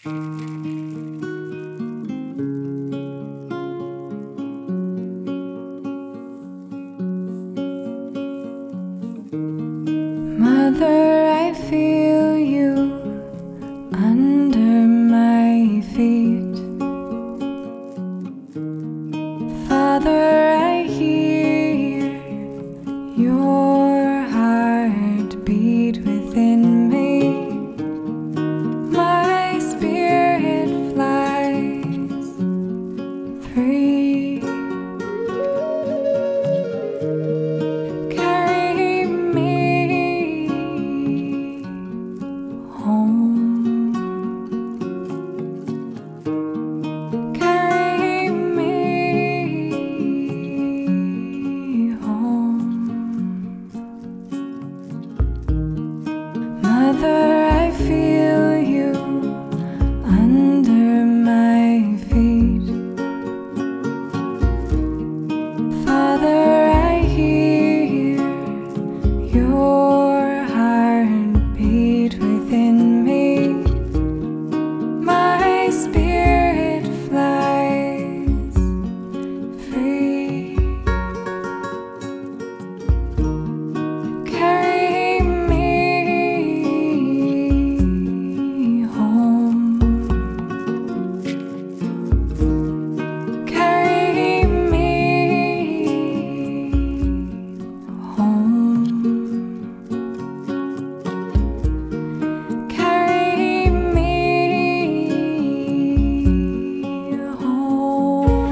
Mother, I feel you under my feet. Father, I hear your heartbeat within me. My spirit flies free. Carry me home. Carry me home. Mother, I feel you under my feet. Father, I hear your heartbeat within me. My spirit flies free. Carry me home. Carry me home. Carry me home.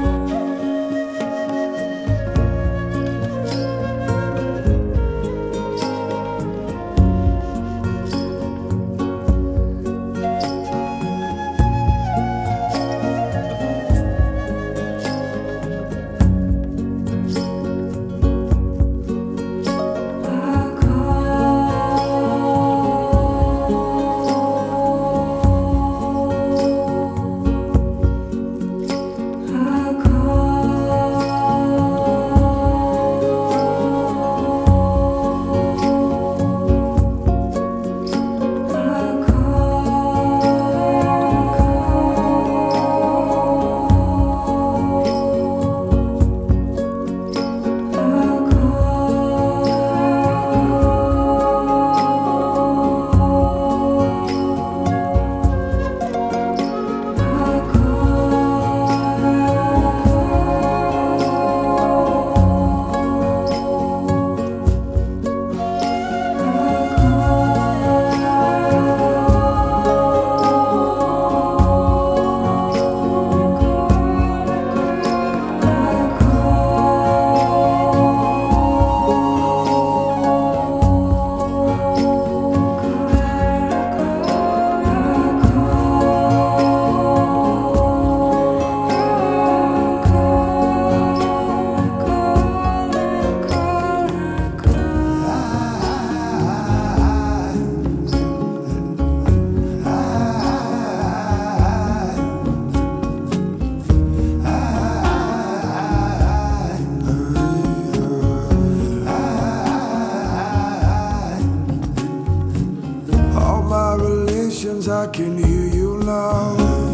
All my relations, I can hear you now.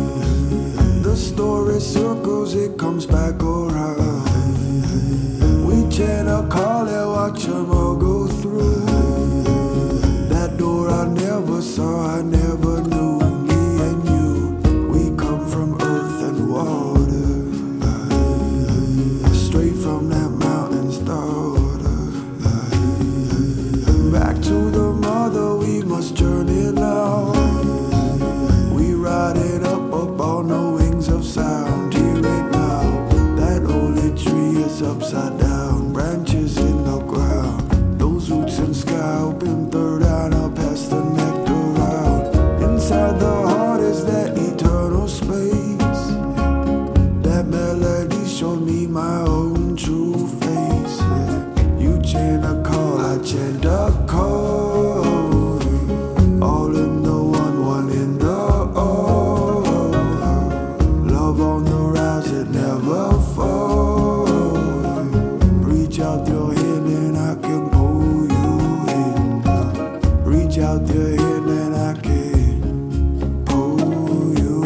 The story circles, it comes back around. We chant a call and watch them all go through. That door I never saw, I never knew. Me and you, we come from earth and water. Straight from that mountain's daughter. Back to the mother, we must journey now. We riding up on the wings of sound. Hear it now, that holy tree is upside down. Branches in the ground, those roots and sky open third eye up past the neck around. Inside the heart is that eternal space. That melody showed me my own true face. You chant a call, I chant a call. All in the one in the all. Love on the rise, it never falls. Reach out your hand and I can pull you in. Reach out your hand and I can pull you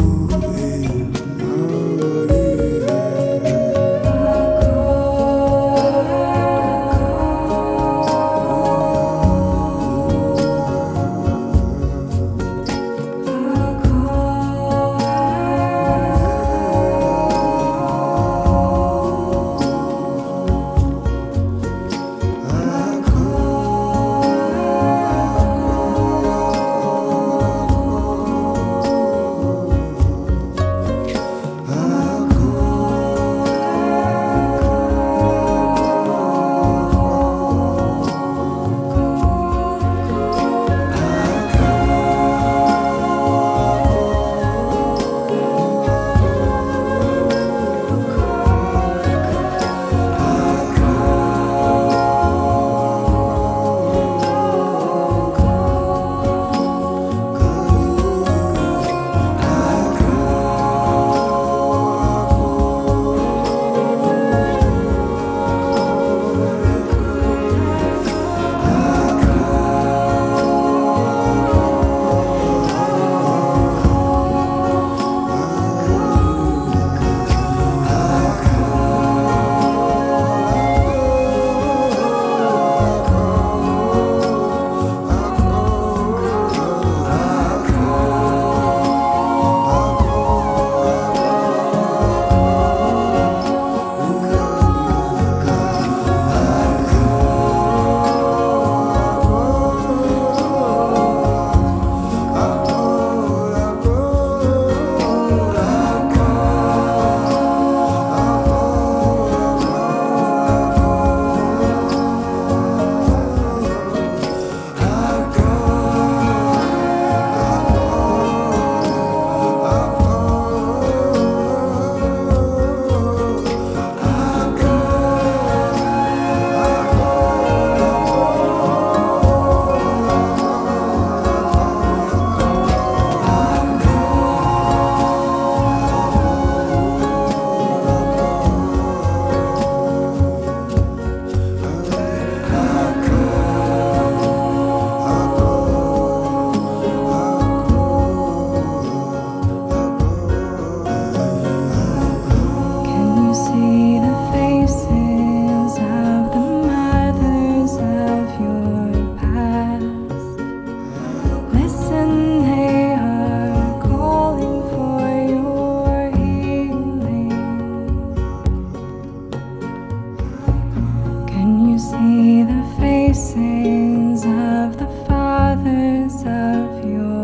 of your